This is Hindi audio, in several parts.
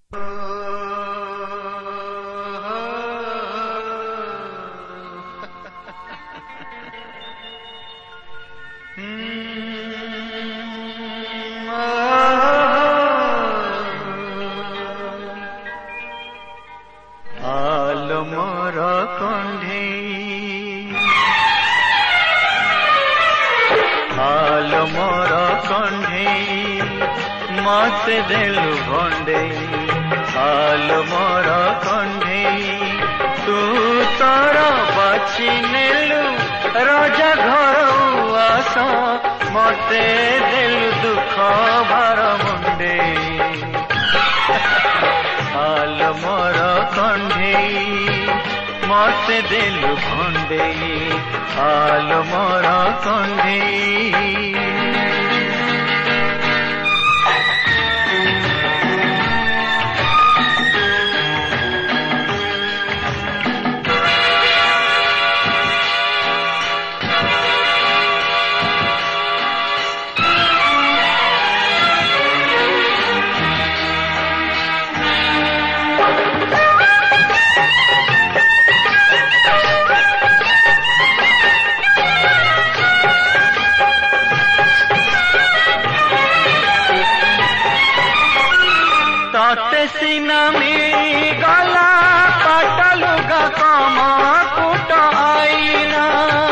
मोर कंढेई हाल मोर कंढेई मते देलु भंडेई हाल मोर कंढेई तू तोर बाची नेलु राजा घर आस मते देलु दुख भार मुंडेई हाल मोर कंढेई मते देलु भंडेई हाल मोर कंढेई तोते सीना मिली गला पटलुगा कम कुट आईना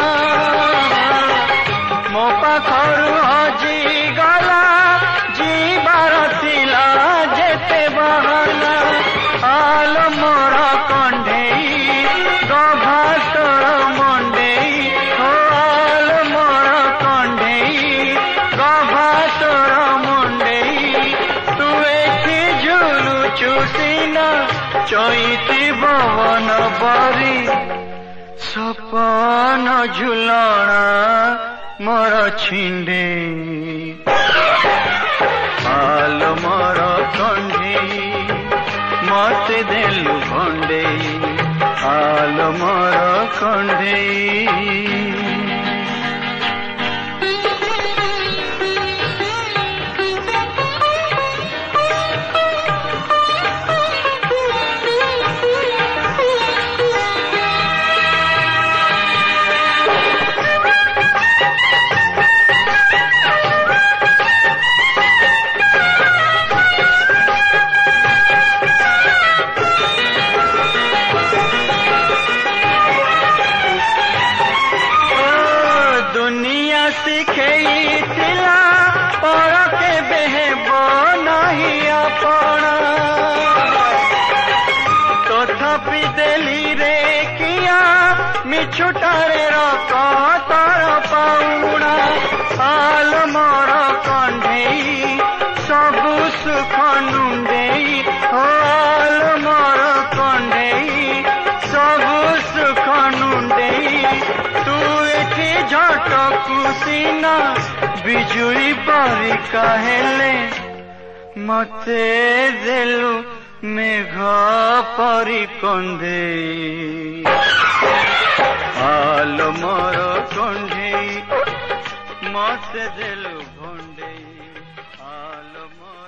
मो पाखरु हजी गला जीवार थिला जेते बहाना हाल मोर कंढेई गभातोर मंडेई हाल मोर कंढेई गभातोर मंडेई तू एठी चुसीना चैती भवन बरी सपन झुलना मोर छिंडे हाल मोर कंढेई मते देलु भंडेई हाल मोर कंढेई सिखेई थिला पर के बेहब नहीं अपना तथापि देली रे किया मिछुटारे रक तर पाउना हाल मोर कंढेई सबु सुख नुंडेई हाल मोर कंढेई सबु सुख नुंडेई तू एठी झटकु सीना बिजुली परी कहेले मते देलु मेघ परी कंढेई हाल मोर कंढेई मते देलु